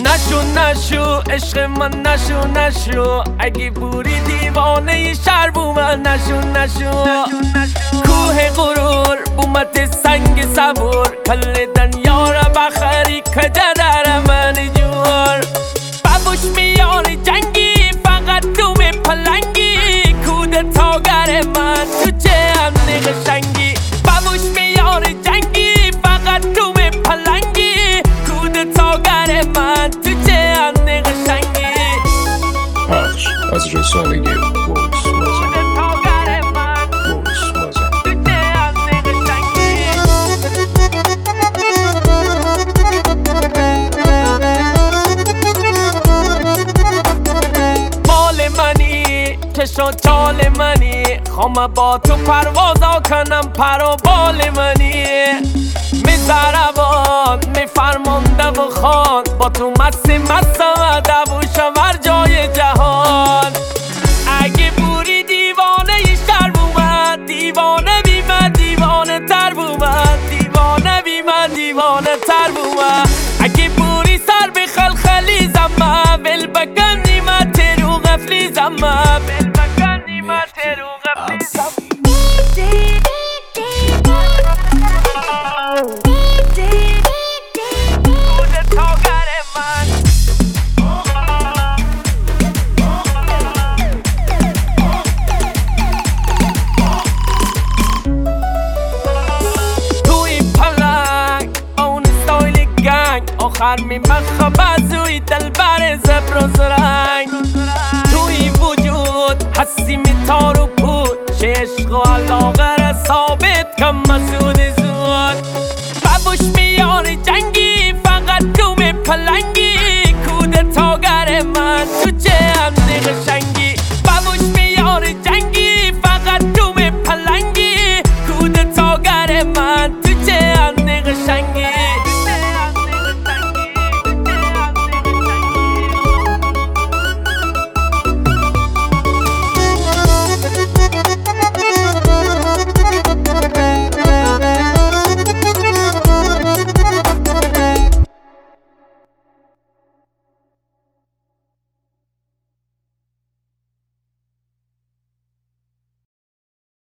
نشو عشق من نشو اگه بوری دیوانه شهر بو من نشو کوه غرور بومت سنگ صبور کل دنیا را بخری کجا در من جور بابوش میار جنگی فقط تو به پلنگی کودتاگر من تو چه امنی قشنگی بابوش میار جنگی فقط تو به پلنگی کودتاگر من تو چه امنی قشنگی پخش از رسانه وایس مازن چشم چال منی خوام با تو پروازا کنم پر و بال منی میزربان میفرمانده و خان با تو مستم دووشم هر جای جهان اگه بوری دیوانه شهر بومد دیوانه بی من دیوانه تر بومد دیوانه بی من دیوانه تر بومد اگه بوری سر به خلخلی زمه ول بگندی من ترو غفلی زمه آخر میمخم بازوی دلبر زبر و زرنگ توی وجود حسی میتار و پود چه عشق و علاقه را ثابت کم مسعود زود بابوش میار جنگی فقط تو به پلنگی کودتاگر من